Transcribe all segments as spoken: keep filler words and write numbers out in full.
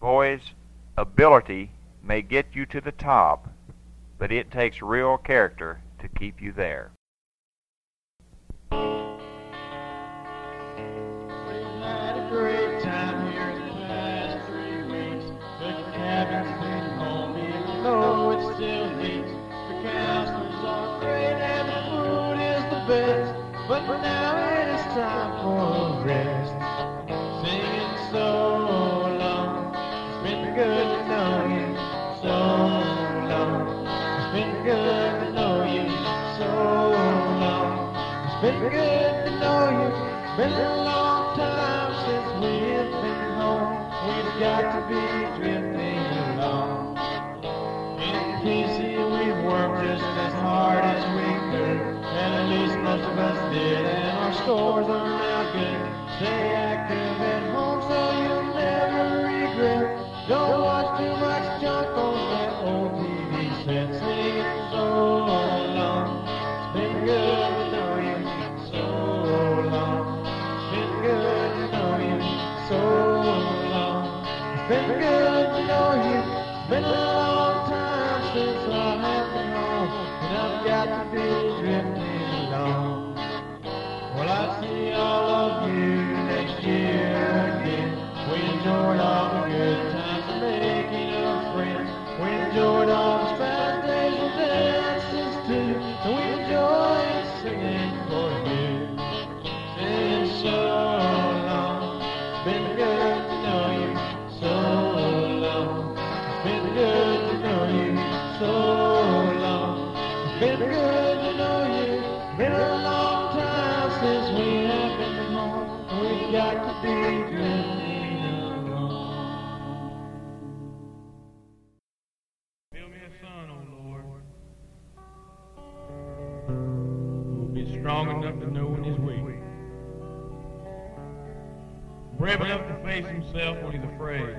Boys, ability may get you to the top, but it takes real character to keep you there. We've had a great time here the past three weeks. The cabin's been home, even though it still leaks. The counselors are great and the food is the best, but now it is time for a rest. Singing so long, it's been good to know you. So long, it's been good to know you. So long, it's been good to know you. It's been a long time since we've been home. We've got to be drifting along. In P C we've worked just as hard as we could, and at least most of us did, and our scores are now good. Stay active at home so you'll never regret. Don't watch too much junk on that old T V set. Singing so long, it's been good to know you. So long, it's been good to know you. So long, it's been good to know you. It's been a long time since I have been home, and I've got to be drifting along. Well, I see all of you next year again. We enjoyed all the good times of making of friends. We enjoyed all the fast days and dances too. And we enjoyed singing for you. Singing so long, it's been good to know you. So long, it's been good to know you. So long, it's been good to know you. It's been a long time since we have been home. We've got to be drifting along. Build me a son, O Lord, who will be strong enough to know when he's weak, brave enough to face himself when he's afraid,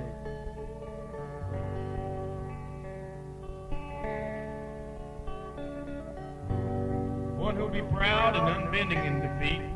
one who'll be proud and unbending in defeat,